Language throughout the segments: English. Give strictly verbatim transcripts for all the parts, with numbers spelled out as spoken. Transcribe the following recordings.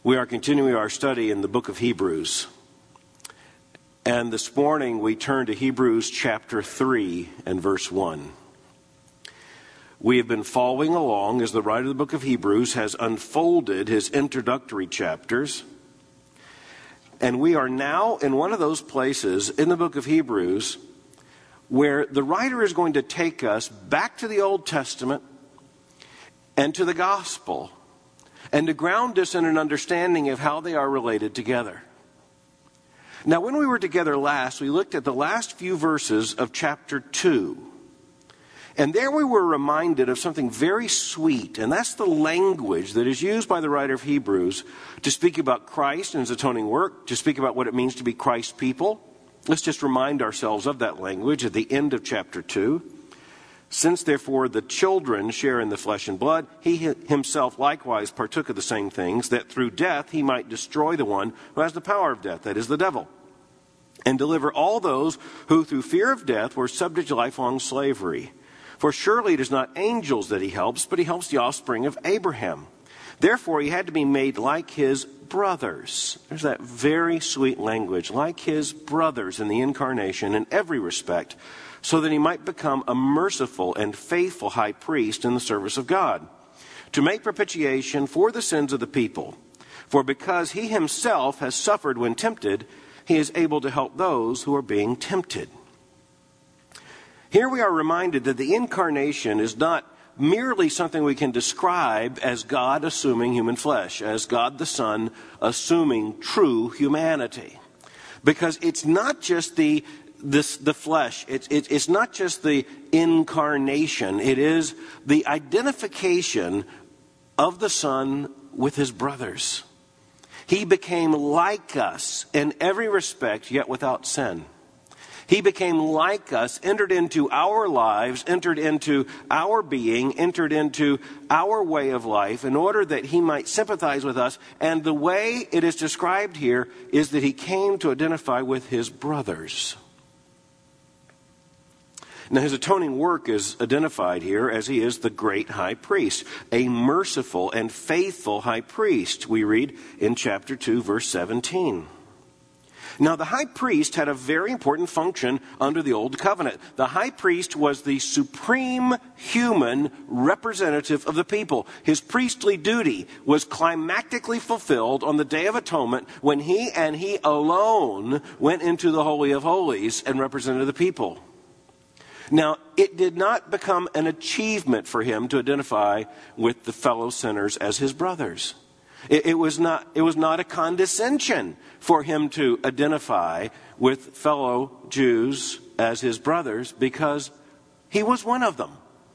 We are continuing our study in the book of Hebrews. And this morning we turn to Hebrews chapter three and verse one. We have been following along as the writer of the book of Hebrews has unfolded his introductory chapters. And we are now in one of those places in the book of Hebrews where the writer is going to take us back to the Old Testament and to the gospel, and to ground us in an understanding of how they are related together. Now, when we were together last, we looked at the last few verses of chapter two. And there we were reminded of something very sweet, and that's the language that is used by the writer of Hebrews to speak about Christ and his atoning work, to speak about what it means to be Christ's people. Let's just remind ourselves of that language at the end of chapter two. Since, therefore, the children share in the flesh and blood, he himself likewise partook of the same things, that through death he might destroy the one who has the power of death, that is, the devil, and deliver all those who through fear of death were subject to lifelong slavery. For surely it is not angels that he helps, but he helps the offspring of Abraham. Therefore he had to be made like his brothers. There's that very sweet language, like his brothers in the incarnation in every respect, so that he might become a merciful and faithful high priest in the service of God, to make propitiation for the sins of the people. For because he himself has suffered when tempted, he is able to help those who are being tempted. Here we are reminded that the incarnation is not merely something we can describe as God assuming human flesh, as God the Son assuming true humanity. Because it's not just the This, the flesh, it's, it, it's not just the incarnation, it is the identification of the Son with his brothers. He became like us in every respect, yet without sin. He became like us, entered into our lives, entered into our being, entered into our way of life in order that he might sympathize with us. And the way it is described here is that he came to identify with his brothers. Now, his atoning work is identified here as he is the great high priest, a merciful and faithful high priest, we read in chapter two, verse seventeen. Now, the high priest had a very important function under the Old Covenant. The high priest was the supreme human representative of the people. His priestly duty was climactically fulfilled on the Day of Atonement when he and he alone went into the Holy of Holies and represented the people. Now, it did not become an achievement for him to identify with the fellow sinners as his brothers. It, it was not, it was not a condescension for him to identify with fellow Jews as his brothers because he was one of them.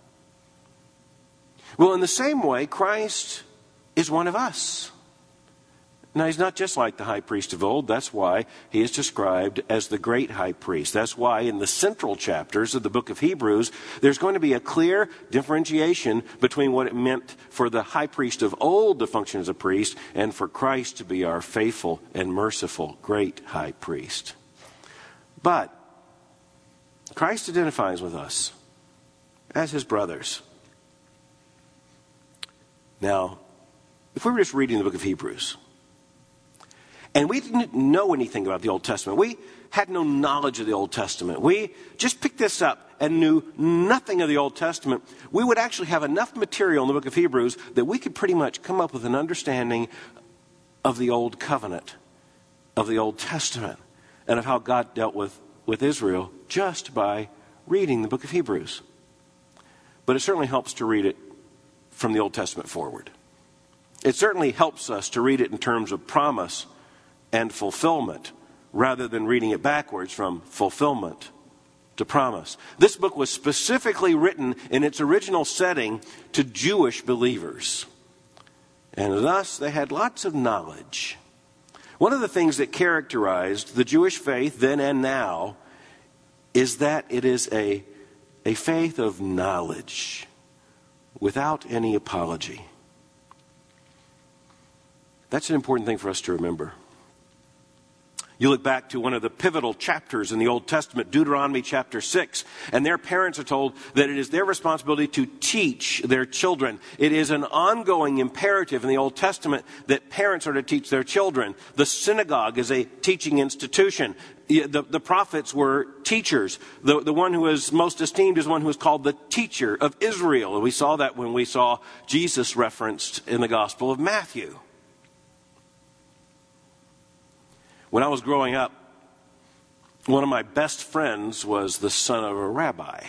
Well, in the same way, Christ is one of us. Now, he's not just like the high priest of old. That's why he is described as the great high priest. That's why in the central chapters of the book of Hebrews, there's going to be a clear differentiation between what it meant for the high priest of old to function as a priest and for Christ to be our faithful and merciful great high priest. But Christ identifies with us as his brothers. Now, if we were just reading the book of Hebrews, and we didn't know anything about the Old Testament, we had no knowledge of the Old Testament, we just picked this up and knew nothing of the Old Testament, we would actually have enough material in the book of Hebrews that we could pretty much come up with an understanding of the Old Covenant, of the Old Testament, and of how God dealt with, with Israel just by reading the book of Hebrews. But it certainly helps to read it from the Old Testament forward. It certainly helps us to read it in terms of promise and fulfillment, rather than reading it backwards from fulfillment to promise. This book was specifically written in its original setting to Jewish believers. And thus they had lots of knowledge. One of the things that characterized the Jewish faith then and now is that it is a, a faith of knowledge without any apology. That's an important thing for us to remember. You look back to one of the pivotal chapters in the Old Testament, Deuteronomy chapter six, and their parents are told that it is their responsibility to teach their children. It is an ongoing imperative in the Old Testament that parents are to teach their children. The synagogue is a teaching institution. The, the prophets were teachers. The, the one who is most esteemed is one who is called the teacher of Israel. We saw that when we saw Jesus referenced in the Gospel of Matthew. When I was growing up, one of my best friends was the son of a rabbi.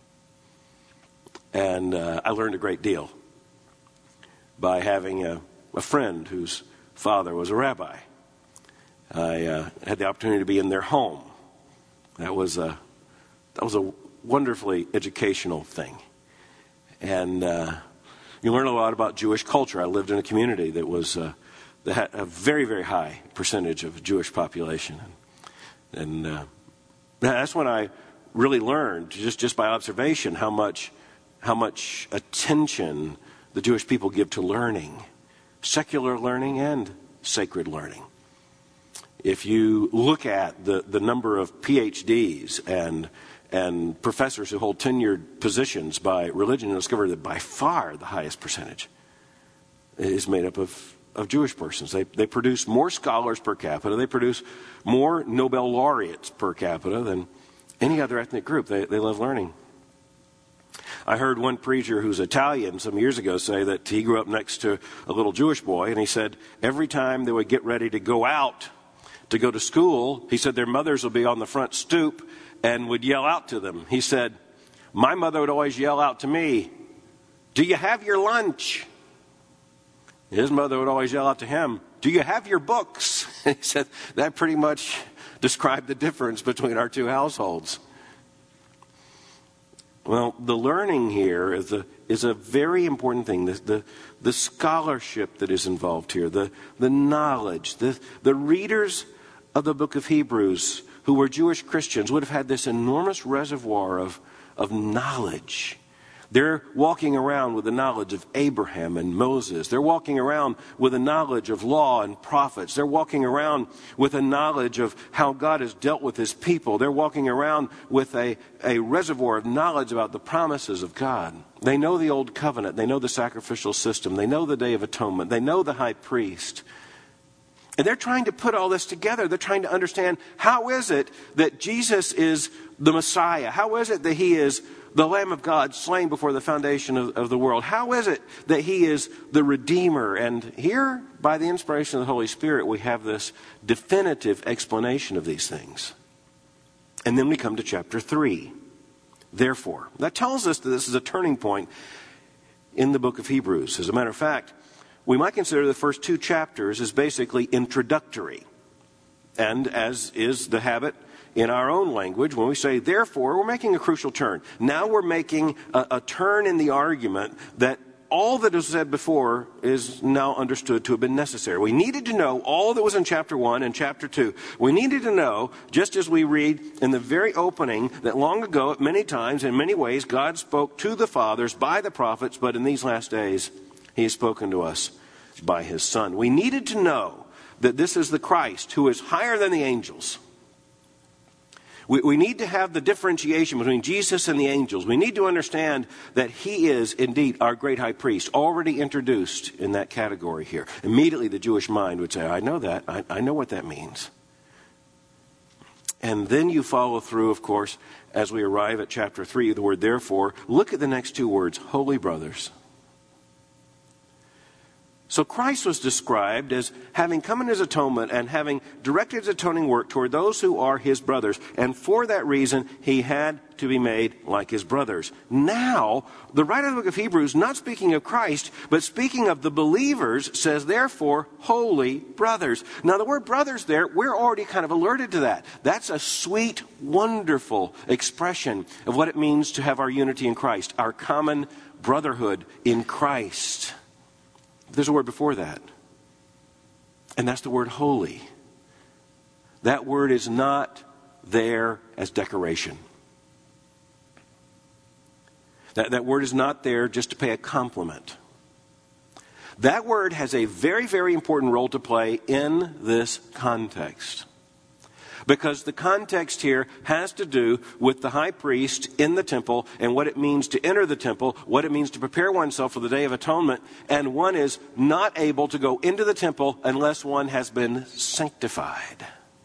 And uh, I learned a great deal by having a, a friend whose father was a rabbi. I uh, had the opportunity to be in their home. That was a, that was a wonderfully educational thing. And uh, you learn a lot about Jewish culture. I lived in a community that was... Uh, that had a very, very high percentage of Jewish population. And uh, that's when I really learned, just, just by observation, how much, how much attention the Jewish people give to learning, secular learning and sacred learning. If you look at the, the number of P H Ds and, and professors who hold tenured positions by religion, you'll discover that by far the highest percentage is made up of of Jewish persons. They they produce more scholars per capita. They produce more Nobel laureates per capita than any other ethnic group. They they love learning. I heard one preacher who's Italian some years ago say that he grew up next to a little Jewish boy, and he said every time they would get ready to go out to go to school, he said their mothers would be on the front stoop and would yell out to them. He said, my mother would always yell out to me, "Do you have your lunch?" His mother would always yell out to him, "Do you have your books?" And he said that pretty much described the difference between our two households. Well, the learning here is a, is a very important thing. The, the, the scholarship that is involved here, the, the knowledge. The, the readers of the book of Hebrews who were Jewish Christians would have had this enormous reservoir of, of knowledge. They're walking around with the knowledge of Abraham and Moses. They're walking around with a knowledge of law and prophets. They're walking around with a knowledge of how God has dealt with his people. They're walking around with a, a reservoir of knowledge about the promises of God. They know the old covenant. They know the sacrificial system. They know the Day of Atonement. They know the high priest. And they're trying to put all this together. They're trying to understand, how is it that Jesus is the Messiah? How is it that he is the Lamb of God slain before the foundation of, of the world? How is it that he is the Redeemer? And here, by the inspiration of the Holy Spirit, we have this definitive explanation of these things. And then we come to chapter three. Therefore, that tells us that this is a turning point in the book of Hebrews. As a matter of fact, we might consider the first two chapters as basically introductory. And as is the habit in our own language, when we say therefore, we're making a crucial turn. Now we're making a, a turn in the argument that all that was said before is now understood to have been necessary. We needed to know all that was in chapter one and chapter two. We needed to know, just as we read in the very opening, that long ago, at many times, in many ways, God spoke to the fathers by the prophets, but in these last days, he has spoken to us by his Son. We needed to know that this is the Christ who is higher than the angels. We, we need to have the differentiation between Jesus and the angels. We need to understand that he is indeed our great high priest, already introduced in that category here. Immediately the Jewish mind would say, I know that. I, I know what that means. And then you follow through, of course, as we arrive at chapter three, the word therefore. Look at the next two words, holy brothers. So Christ was described as having come in his atonement and having directed his atoning work toward those who are his brothers. And for that reason, he had to be made like his brothers. Now, the writer of the book of Hebrews, not speaking of Christ, but speaking of the believers, says, therefore, holy brothers. Now, the word brothers there, we're already kind of alerted to that. That's a sweet, wonderful expression of what it means to have our unity in Christ, our common brotherhood in Christ. There's a word before that, and that's the word holy. That word is not there as decoration. That, that word is not there just to pay a compliment. That word has a very, very important role to play in this context. Because the context here has to do with the high priest in the temple and what it means to enter the temple, what it means to prepare oneself for the Day of Atonement. And one is not able to go into the temple unless one has been sanctified,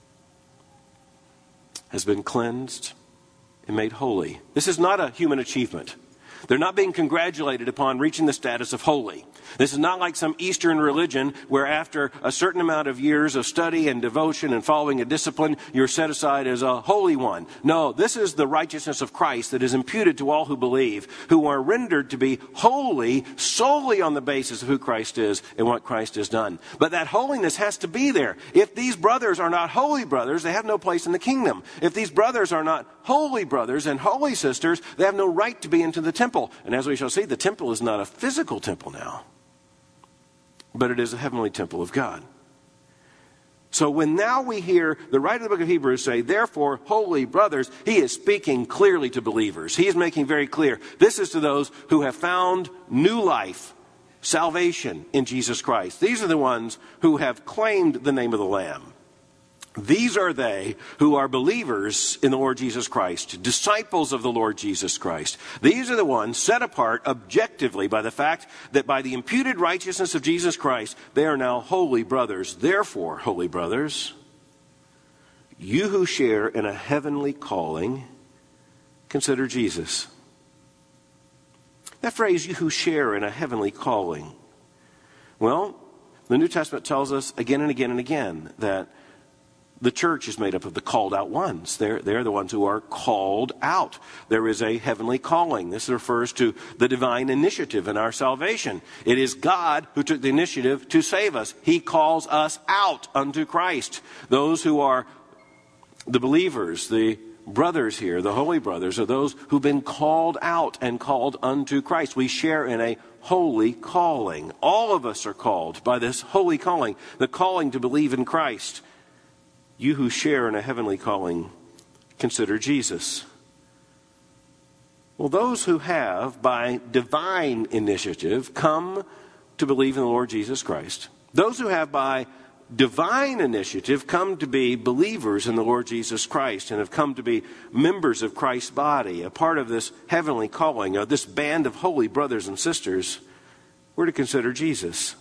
has been cleansed and made holy. This is not a human achievement. They're not being congratulated upon reaching the status of holy. This is not like some Eastern religion where after a certain amount of years of study and devotion and following a discipline, you're set aside as a holy one. No, this is the righteousness of Christ that is imputed to all who believe, who are rendered to be holy solely on the basis of who Christ is and what Christ has done. But that holiness has to be there. If these brothers are not holy brothers, they have no place in the kingdom. If these brothers are not holy brothers and holy sisters, they have no right to be into the temple. And as we shall see, the temple is not a physical temple now, but it is a heavenly temple of God. So when now we hear the writer of the book of Hebrews say, therefore, holy brothers, he is speaking clearly to believers. He is making very clear, this is to those who have found new life, salvation in Jesus Christ. These are the ones who have claimed the name of the Lamb. These are they who are believers in the Lord Jesus Christ, disciples of the Lord Jesus Christ. These are the ones set apart objectively by the fact that by the imputed righteousness of Jesus Christ, they are now holy brothers. Therefore, holy brothers, you who share in a heavenly calling, consider Jesus. That phrase, you who share in a heavenly calling. Well, the New Testament tells us again and again and again that the church is made up of the called out ones. They're, they're the ones who are called out. There is a heavenly calling. This refers to the divine initiative in our salvation. It is God who took the initiative to save us. He calls us out unto Christ. Those who are the believers, the brothers here, the holy brothers, are those who've been called out and called unto Christ. We share in a holy calling. All of us are called by this holy calling, the calling to believe in Christ. You who share in a heavenly calling, consider Jesus. Well, those who have, by divine initiative, come to believe in the Lord Jesus Christ, those who have, by divine initiative, come to be believers in the Lord Jesus Christ and have come to be members of Christ's body, a part of this heavenly calling, of this band of holy brothers and sisters, we're to consider Jesus.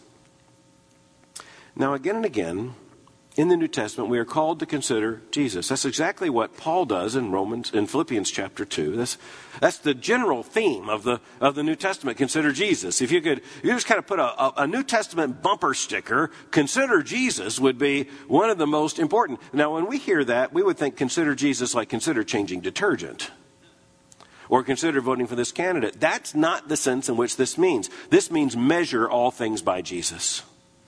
Now, again and again, in the New Testament, we are called to consider Jesus. That's exactly what Paul does in Romans, in Philippians chapter two. That's that's the general theme of the of the New Testament. Consider Jesus. If you could, if you just kind of put a, a, a New Testament bumper sticker, consider Jesus would be one of the most important. Now, when we hear that, we would think consider Jesus like consider changing detergent, or consider voting for this candidate. That's not the sense in which this means. This means measure all things by Jesus.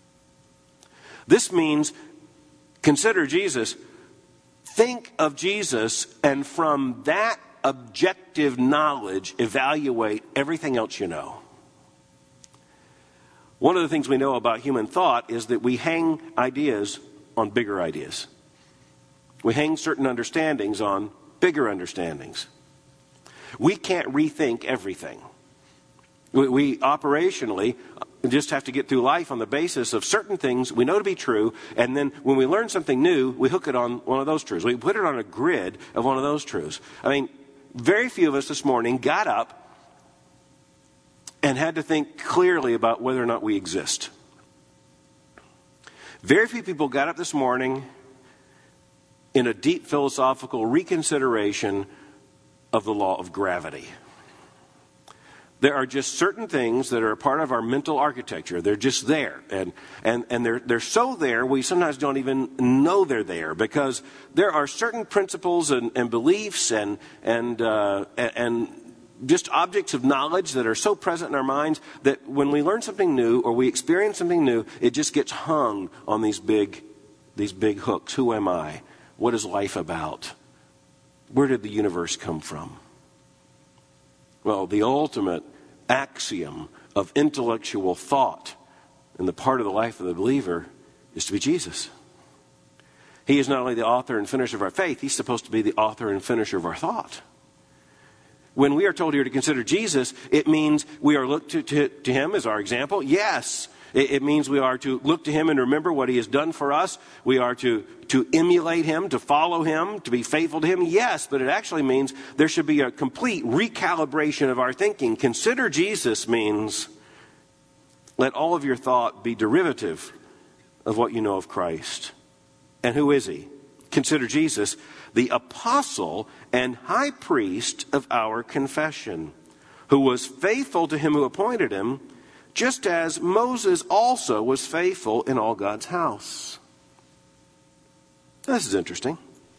This means consider Jesus. Think of Jesus, and from that objective knowledge, evaluate everything else you know. One of the things we know about human thought is that we hang ideas on bigger ideas. We hang certain understandings on bigger understandings. We can't rethink everything. We, we operationally just have to get through life on the basis of certain things we know to be true, and then when we learn something new, we hook it on one of those truths. We put it on a grid of one of those truths. I mean, very few of us this morning got up and had to think clearly about whether or not we exist. Very few people got up this morning in a deep philosophical reconsideration of the law of gravity. There are just certain things that are a part of our mental architecture. They're just there. And and, and they're, they're so there, we sometimes don't even know they're there, because there are certain principles and, and beliefs and, and, uh, and just objects of knowledge that are so present in our minds that when we learn something new or we experience something new, it just gets hung on these big, these big hooks. Who am I? What is life about? Where did the universe come from? Well, the ultimate axiom of intellectual thought in the part of the life of the believer is to be Jesus. He is not only the author and finisher of our faith, he's supposed to be the author and finisher of our thought. When we are told here to consider Jesus, it means we are looked to, to, to him as our example. Yes, It, it means we are to look to him and remember what he has done for us. We are to, to emulate him, to follow him, to be faithful to him. Yes, but it actually means there should be a complete recalibration of our thinking. Consider Jesus means let all of your thought be derivative of what you know of Christ. And who is he? Consider Jesus, the apostle and high priest of our confession, who was faithful to him who appointed him, just as Moses also was faithful in all God's house. This is interesting.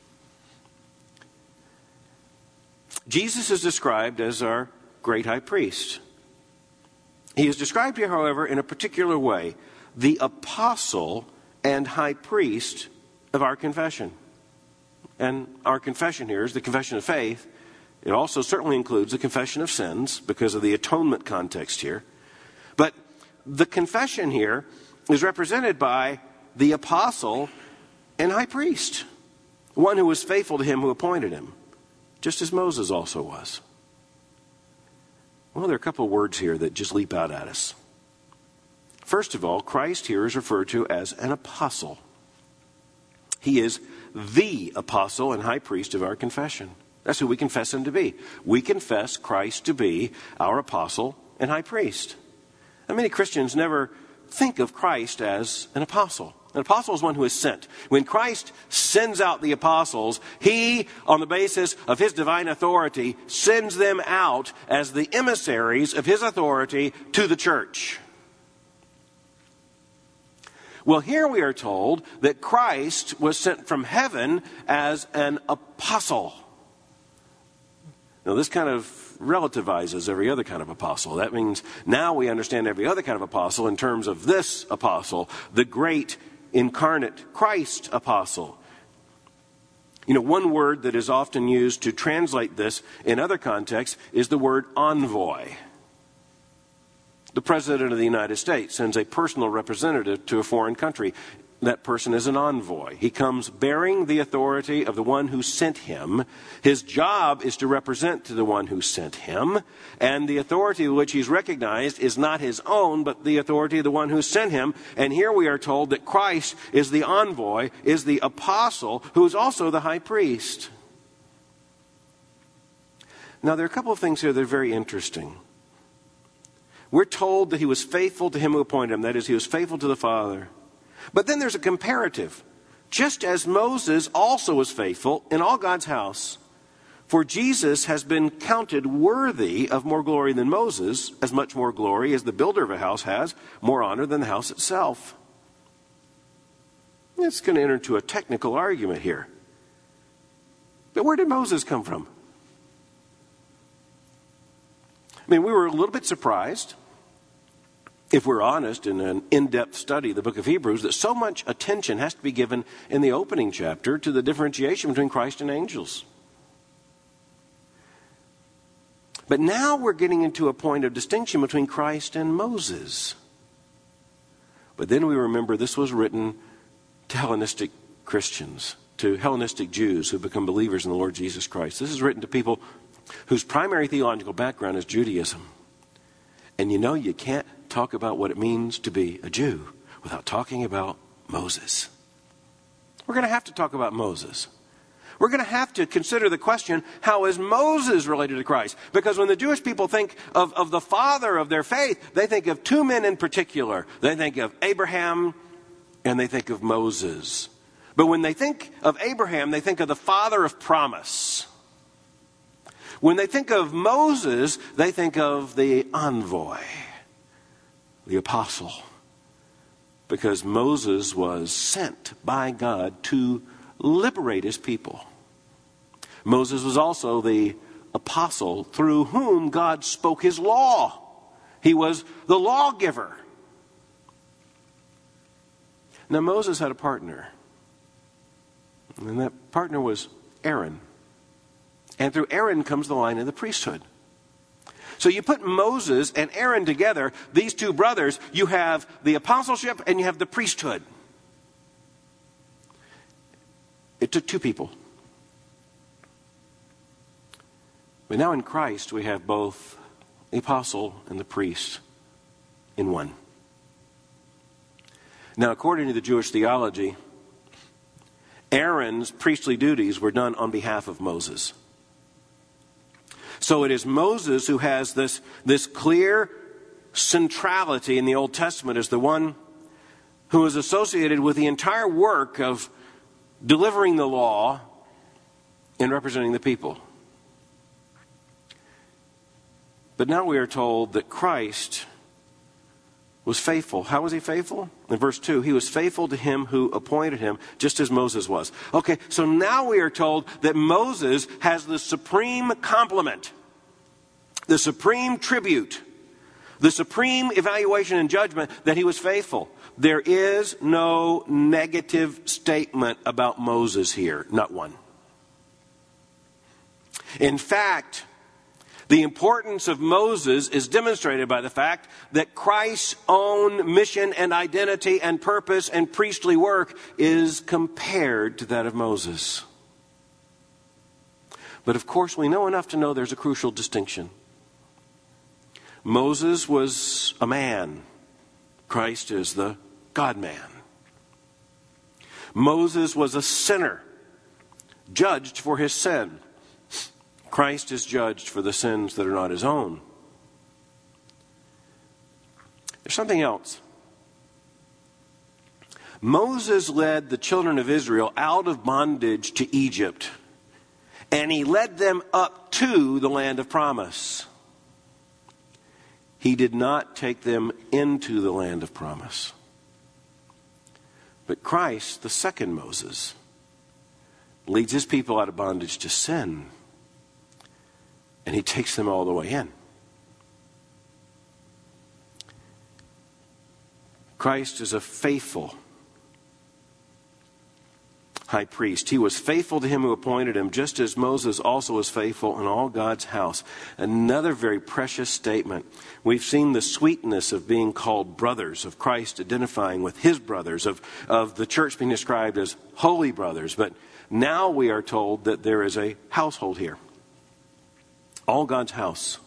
Jesus is described as our great high priest. He is described here, however, in a particular way, the apostle and high priest of our confession. And our confession here is the confession of faith. It also certainly includes the confession of sins because of the atonement context here. But the confession here is represented by the apostle and high priest, one who was faithful to him who appointed him, just as Moses also was. Well, there are a couple of words here that just leap out at us. First of all, Christ here is referred to as an apostle. He is the apostle and high priest of our confession. That's who we confess him to be. We confess Christ to be our apostle and high priest. And many Christians never think of Christ as an apostle. An apostle is one who is sent. When Christ sends out the apostles, he, on the basis of his divine authority, sends them out as the emissaries of his authority to the church. Well, here we are told that Christ was sent from heaven as an apostle. Now, this kind of relativizes every other kind of apostle. That means now we understand every other kind of apostle in terms of this apostle, the great incarnate Christ apostle. You know, one word that is often used to translate this in other contexts is the word envoy. The President of the United States sends a personal representative to a foreign country. That person is an envoy. He comes bearing the authority of the one who sent him. His job is to represent to the one who sent him. And the authority which he's recognized is not his own, but the authority of the one who sent him. And here we are told that Christ is the envoy, is the apostle, who is also the high priest. Now, there are a couple of things here that are very interesting. We're told that he was faithful to him who appointed him. That is, he was faithful to the Father. But then there's a comparative. Just as Moses also was faithful in all God's house, for Jesus has been counted worthy of more glory than Moses, as much more glory as the builder of a house has, more honor than the house itself. It's going to enter into a technical argument here. But where did Moses come from? I mean, we were a little bit surprised, if we're honest, in an in-depth study of the book of Hebrews, that so much attention has to be given in the opening chapter to the differentiation between Christ and angels. But now we're getting into a point of distinction between Christ and Moses. But then we remember this was written to Hellenistic Christians, to Hellenistic Jews who become believers in the Lord Jesus Christ. This is written to people whose primary theological background is Judaism. And you know, you can't talk about what it means to be a Jew without talking about Moses. We're going to have to talk about Moses. We're going to have to consider the question, how is Moses related to Christ? Because when the Jewish people think of, of the father of their faith, they think of two men in particular. They think of Abraham and they think of Moses. But when they think of Abraham, they think of the father of promise. When they think of Moses, they think of the envoy, the apostle. Because Moses was sent by God to liberate his people. Moses was also the apostle through whom God spoke his law. He was the lawgiver. Now Moses had a partner. And that partner was Aaron. And through Aaron comes the line of the priesthood. So you put Moses and Aaron together, these two brothers, you have the apostleship and you have the priesthood. It took two people. But now in Christ we have both the apostle and the priest in one. Now, according to the Jewish theology, Aaron's priestly duties were done on behalf of Moses. So it is Moses who has this, this clear centrality in the Old Testament as the one who is associated with the entire work of delivering the law and representing the people. But now we are told that Christ was faithful. How was he faithful? In verse two, he was faithful to him who appointed him, just as Moses was. Okay, so now we are told that Moses has the supreme compliment, the supreme tribute, the supreme evaluation and judgment that he was faithful. There is no negative statement about Moses here, not one. In fact, the importance of Moses is demonstrated by the fact that Christ's own mission and identity and purpose and priestly work is compared to that of Moses. But of course, we know enough to know there's a crucial distinction. Moses was a man. Christ is the God-man. Moses was a sinner, judged for his sin. Christ is judged for the sins that are not his own. There's something else. Moses led the children of Israel out of bondage to Egypt, and he led them up to the land of promise. He did not take them into the land of promise. But Christ, the second Moses, leads his people out of bondage to sin, and he takes them all the way in. Christ is a faithful high priest. He was faithful to him who appointed him, just as Moses also was faithful in all God's house. Another very precious statement. We've seen the sweetness of being called brothers, of Christ identifying with his brothers, of, of the church being described as holy brothers. But now we are told that there is a household here. All God's house.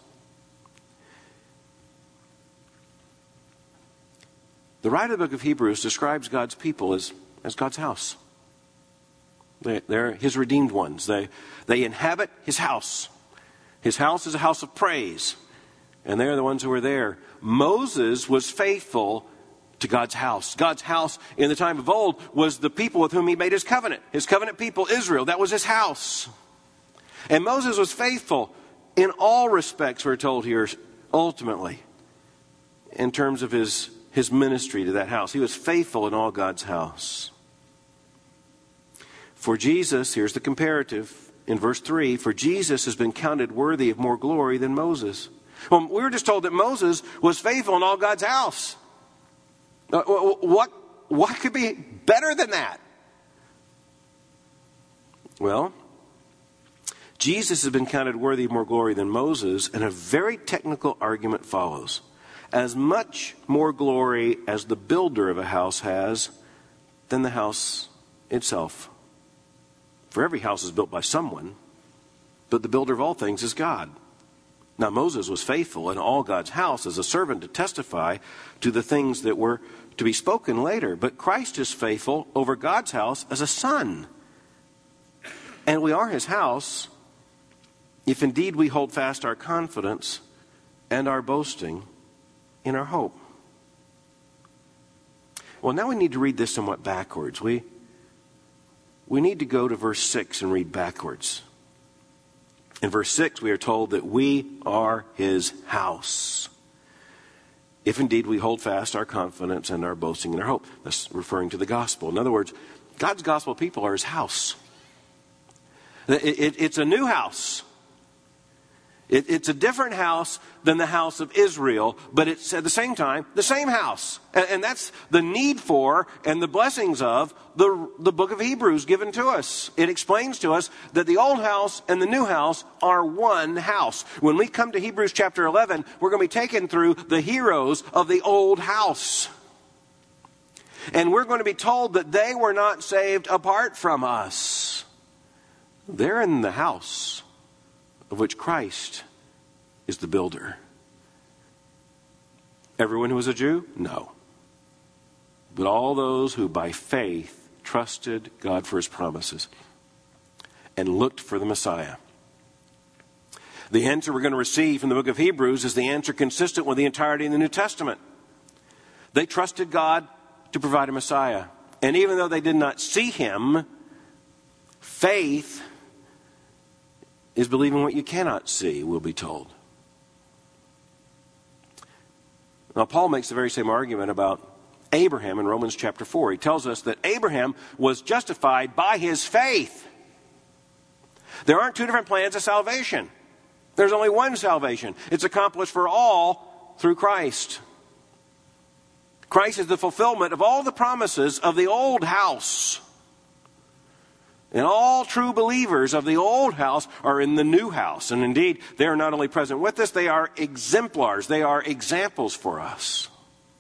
The writer of the book of Hebrews describes God's people as, as God's house. They, they're his redeemed ones. They, they inhabit his house. His house is a house of praise. And they're the ones who are there. Moses was faithful to God's house. God's house in the time of old was the people with whom he made his covenant. His covenant people, Israel. That was his house. And Moses was faithful in all respects, we're told here, ultimately, in terms of his, his ministry to that house. He was faithful in all God's house. For Jesus, here's the comparative in verse three, for Jesus has been counted worthy of more glory than Moses. Well, we were just told that Moses was faithful in all God's house. What, what could be better than that? Well, Jesus has been counted worthy of more glory than Moses, and a very technical argument follows. As much more glory as the builder of a house has than the house itself. For every house is built by someone, but the builder of all things is God. Now Moses was faithful in all God's house as a servant to testify to the things that were to be spoken later. But Christ is faithful over God's house as a son. And we are his house if indeed we hold fast our confidence and our boasting in our hope. Well, now we need to read this somewhat backwards. We, we need to go to verse six and read backwards. In verse six, we are told that we are his house, if indeed we hold fast our confidence and our boasting and our hope. That's referring to the gospel. In other words, God's gospel people are his house. It, it, it's a new house. It, it's a different house than the house of Israel, but it's at the same time the same house. And, and that's the need for and the blessings of the, the book of Hebrews given to us. It explains to us that the old house and the new house are one house. When we come to Hebrews chapter eleven, we're going to be taken through the heroes of the old house. And we're going to be told that they were not saved apart from us. They're in the house of which Christ is the builder. Everyone who was a Jew? No. but all those who by faith trusted God for his promises and looked for the Messiah. The answer we're going to receive from the book of Hebrews is the answer consistent with the entirety of the New Testament. They trusted God to provide a Messiah. And even though they did not see him, faith is believing what you cannot see, we'll be told. Now, Paul makes the very same argument about Abraham in Romans chapter four. He tells us that Abraham was justified by his faith. There aren't two different plans of salvation. There's only one salvation. It's accomplished for all through Christ. Christ is the fulfillment of all the promises of the old house. And all true believers of the old house are in the new house. And indeed, they are not only present with us, they are exemplars. They are examples for us.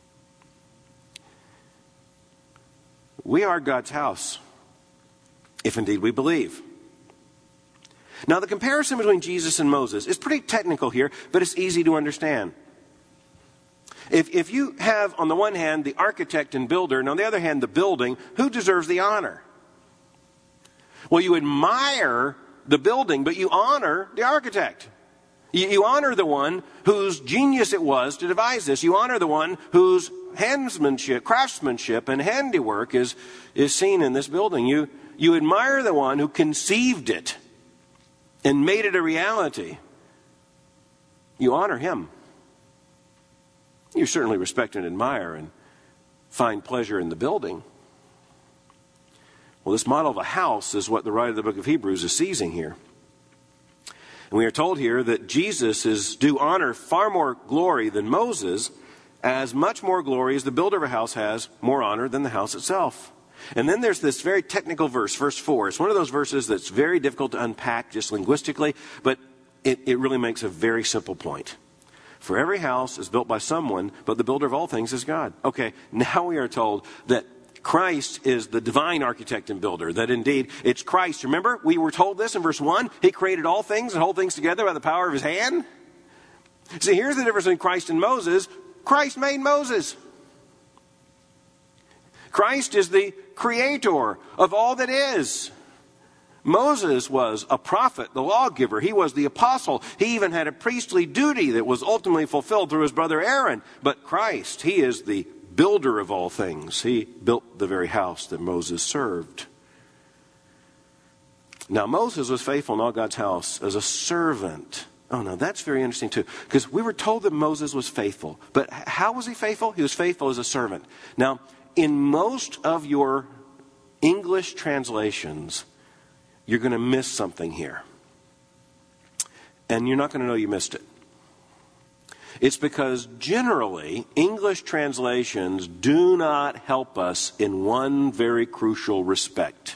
We are God's house, if indeed we believe. Now, the comparison between Jesus and Moses is pretty technical here, but it's easy to understand. If, if you have, on the one hand, the architect and builder, and on the other hand, the building, who deserves the honor? Well, you admire the building, but you honor the architect. You, you honor the one whose genius it was to devise this. You honor the one whose handsmanship, craftsmanship, and handiwork is, is seen in this building. You, you admire the one who conceived it and made it a reality. You honor him. You certainly respect and admire and find pleasure in the building. Well, this model of a house is what the writer of the book of Hebrews is seizing here. And we are told here that Jesus is due honor far more glory than Moses, as much more glory as the builder of a house has more honor than the house itself. And then there's this very technical verse, verse four. It's one of those verses that's very difficult to unpack just linguistically, but it, it really makes a very simple point. For every house is built by someone, but the builder of all things is God. Okay, now we are told that Christ is the divine architect and builder, that indeed it's Christ. Remember, we were told this in verse one. He created all things and hold things together by the power of his hand. See, here's the difference between Christ and Moses. Christ made Moses. Christ is the creator of all that is. Moses was a prophet, the lawgiver. He was the apostle. He even had a priestly duty that was ultimately fulfilled through his brother Aaron. But Christ, he is the builder of all things. He built the very house that Moses served. Now, Moses was faithful in all God's house as a servant. Oh, no, that's very interesting too. Because we were told that Moses was faithful. But how was he faithful? He was faithful as a servant. Now, in most of your English translations, you're going to miss something here. And you're not going to know you missed it. It's because generally, English translations do not help us in one very crucial respect.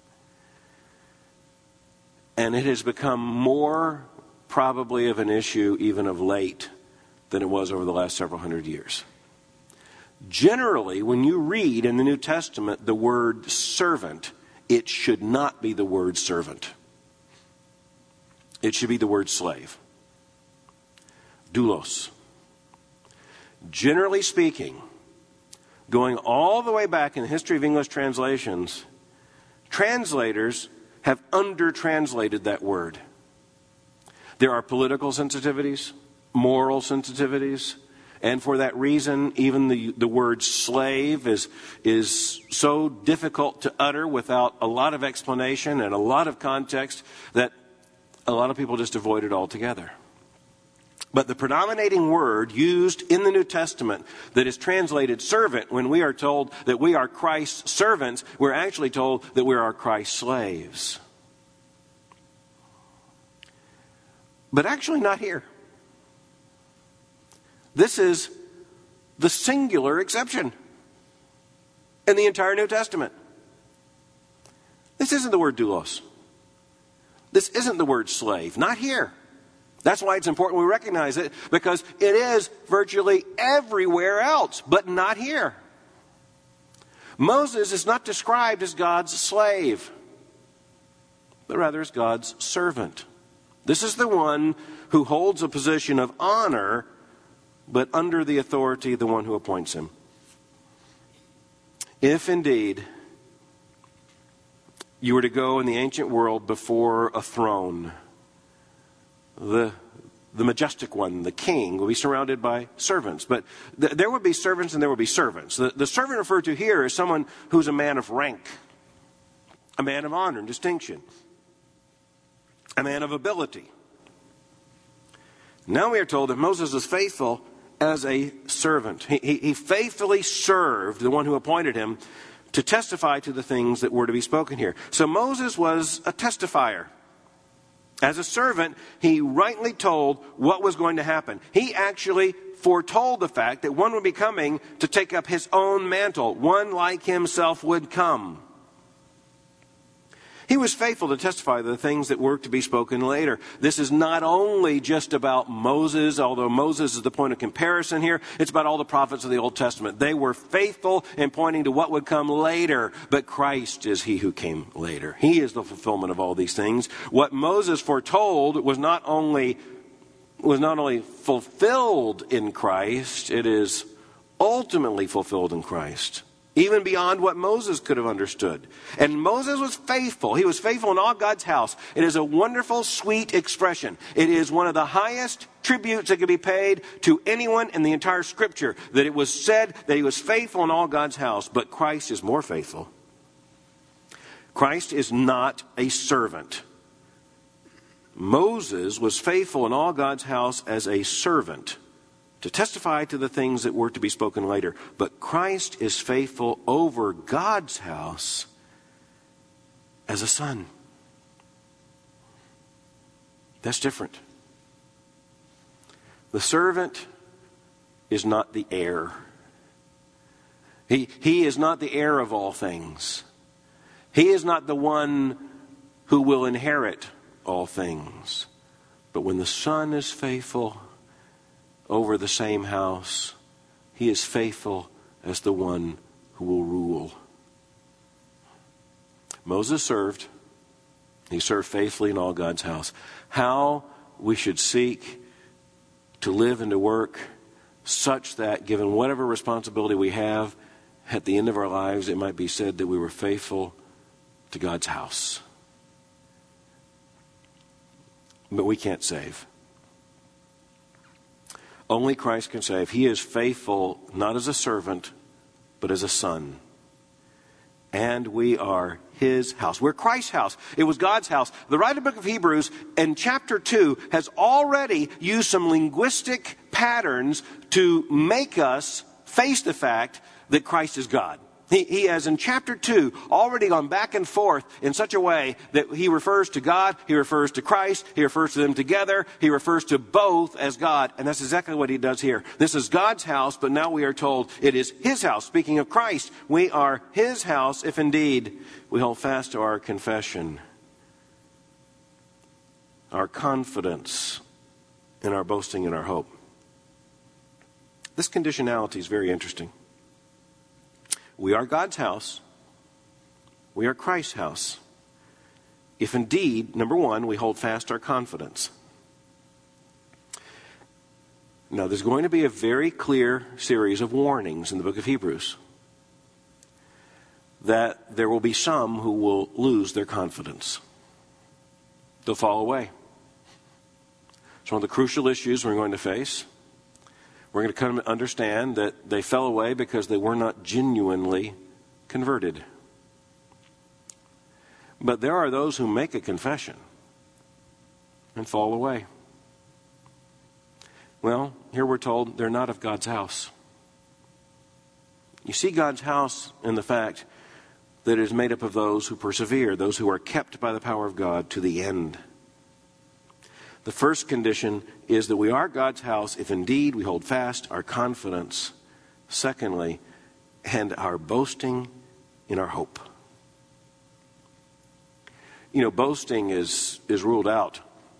And it has become more probably of an issue even of late than it was over the last several hundred years. Generally, when you read in the New Testament the word servant, it should not be the word servant. It should be the word slave. Doulos. Generally speaking, going all the way back in the history of English translations, translators have under-translated that word. There are political sensitivities, moral sensitivities, and for that reason, even the, the word slave is, is so difficult to utter without a lot of explanation and a lot of context that a lot of people just avoid it altogether. But the predominating word used in the New Testament that is translated servant, when we are told that we are Christ's servants, we're actually told that we are Christ's slaves. But actually not here. This is the singular exception in the entire New Testament. This isn't the word doulos. This isn't the word slave. Not here. That's why it's important we recognize it, because it is virtually everywhere else, but not here. Moses is not described as God's slave, but rather as God's servant. This is the one who holds a position of honor, but under the authority of the one who appoints him. If indeed you were to go in the ancient world before a throne, the the majestic one, the king, will be surrounded by servants. But th- there would be servants and there would be servants. The, the servant referred to here is someone who's a man of rank, a man of honor and distinction, a man of ability. Now we are told that Moses was faithful as a servant. He, he, he faithfully served the one who appointed him to testify to the things that were to be spoken here. So Moses was a testifier. As a servant, he rightly told what was going to happen. He actually foretold the fact that one would be coming to take up his own mantle. One like himself would come. He was faithful to testify to the things that were to be spoken later. This is not only just about Moses, although Moses is the point of comparison here. It's about all the prophets of the Old Testament. They were faithful in pointing to what would come later, but Christ is he who came later. He is the fulfillment of all these things. What Moses foretold was not only, was not only fulfilled in Christ, it is ultimately fulfilled in Christ. Even beyond what Moses could have understood. And Moses was faithful. He was faithful in all God's house. It is a wonderful, sweet expression. It is one of the highest tributes that could be paid to anyone in the entire Scripture. That it was said that he was faithful in all God's house. But Christ is more faithful. Christ is not a servant. Moses was faithful in all God's house as a servant, to testify to the things that were to be spoken later. But Christ is faithful over God's house as a son. That's different. The servant is not the heir. He, he is not the heir of all things. He is not the one who will inherit all things. But when the son is faithful over the same house, he is faithful as the one who will rule. Moses served. He served faithfully in all God's house. How we should seek to live and to work such that, given whatever responsibility we have, at the end of our lives, it might be said that we were faithful to God's house. But we can't save. Only Christ can save. He is faithful not as a servant, but as a son. And we are his house. We're Christ's house. It was God's house. The writer of the book of Hebrews in chapter two has already used some linguistic patterns to make us face the fact that Christ is God. He, he has in chapter two already gone back and forth in such a way that he refers to God, he refers to Christ, he refers to them together, he refers to both as God. And that's exactly what he does here. This is God's house, but now we are told it is his house. Speaking of Christ, we are his house if indeed we hold fast to our confession, our confidence, and our boasting and our hope. This conditionality is very interesting. We are God's house. We are Christ's house. If indeed, number one, we hold fast our confidence. Now, there's going to be a very clear series of warnings in the book of Hebrews that there will be some who will lose their confidence. They'll fall away. It's one of the crucial issues we're going to face. We're going to come to understand that they fell away because they were not genuinely converted. But there are those who make a confession and fall away. Well, here we're told they're not of God's house. You see God's house in the fact that it is made up of those who persevere, those who are kept by the power of God to the end. The first condition is that we are God's house if indeed we hold fast our confidence. Secondly, and our boasting in our hope. You know, boasting is, is ruled out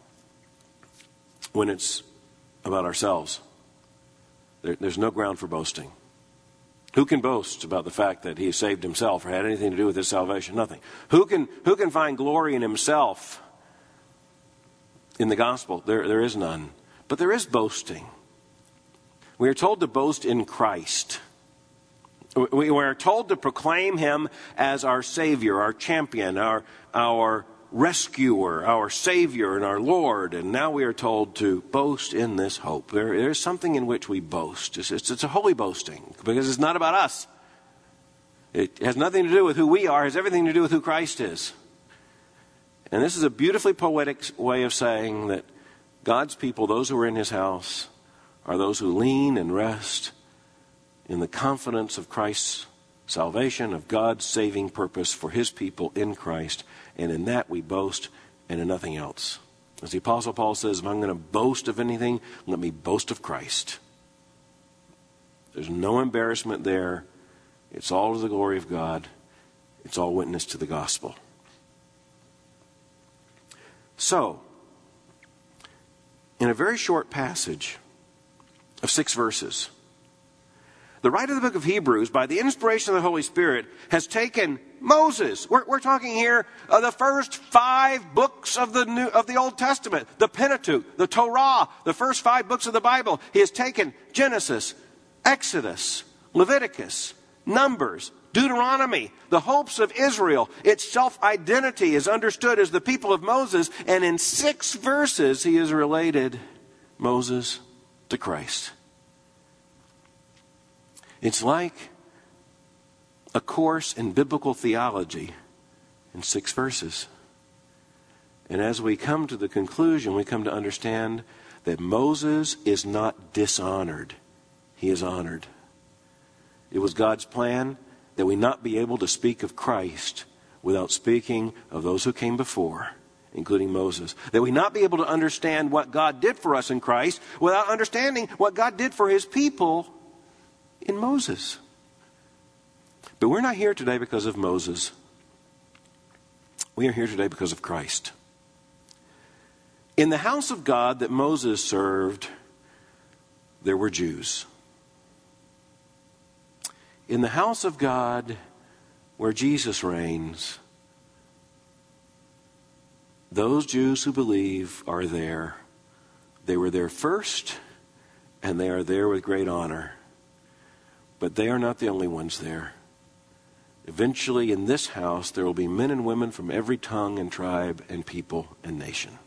when it's about ourselves. There, there's no ground for boasting. Who can boast about the fact that he saved himself or had anything to do with his salvation? Nothing. Who can, who can find glory in himself? In the gospel, there, there is none. But there is boasting. We are told to boast in Christ. We are told to proclaim him as our Savior, our champion, our, our rescuer, our Savior, and our Lord. And now we are told to boast in this hope. There, there's something in which we boast. It's, it's, it's a holy boasting because it's not about us. It has nothing to do with who we are. It has everything to do with who Christ is. And this is a beautifully poetic way of saying that God's people, those who are in his house, are those who lean and rest in the confidence of Christ's salvation, of God's saving purpose for his people in Christ. And in that we boast and in nothing else. As the Apostle Paul says, if I'm going to boast of anything, let me boast of Christ. There's no embarrassment there. It's all to the glory of God. It's all witness to the gospel. So, in a very short passage of six verses, the writer of the book of Hebrews, by the inspiration of the Holy Spirit, has taken Moses. We're, we're talking here of the first five books of the New, of the Old Testament, the Pentateuch, the Torah, the first five books of the Bible. He has taken Genesis, Exodus, Leviticus, Numbers, Deuteronomy, the hopes of Israel. Its self-identity is understood as the people of Moses, and in six verses he has related Moses to Christ. It's like a course in biblical theology in six verses. And as we come to the conclusion, we come to understand that Moses is not dishonored. He is honored. It was God's plan that we not be able to speak of Christ without speaking of those who came before, including Moses. That we not be able to understand what God did for us in Christ without understanding what God did for his people in Moses. But we're not here today because of Moses. We are here today because of Christ. In the house of God that Moses served, there were Jews. In the house of God where Jesus reigns, those Jews who believe are there. They were there first, and they are there with great honor. But they are not the only ones there. Eventually, in this house, there will be men and women from every tongue and tribe and people and nation.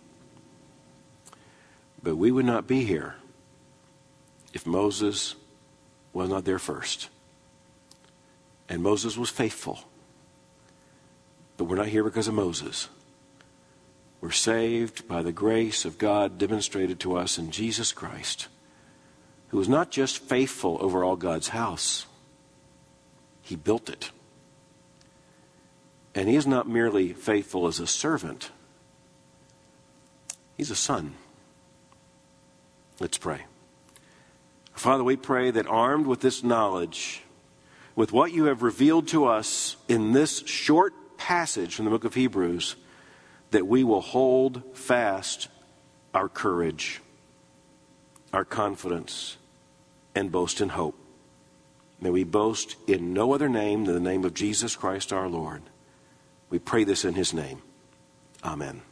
But we would not be here if Moses was not there first. And Moses was faithful. But we're not here because of Moses. We're saved by the grace of God demonstrated to us in Jesus Christ, who was not just faithful over all God's house. He built it. And he is not merely faithful as a servant. He's a son. Let's pray. Father, we pray that armed with this knowledge, with what you have revealed to us in this short passage from the book of Hebrews, that we will hold fast our courage, our confidence, and boast in hope. May we boast in no other name than the name of Jesus Christ our Lord. We pray this in his name. Amen.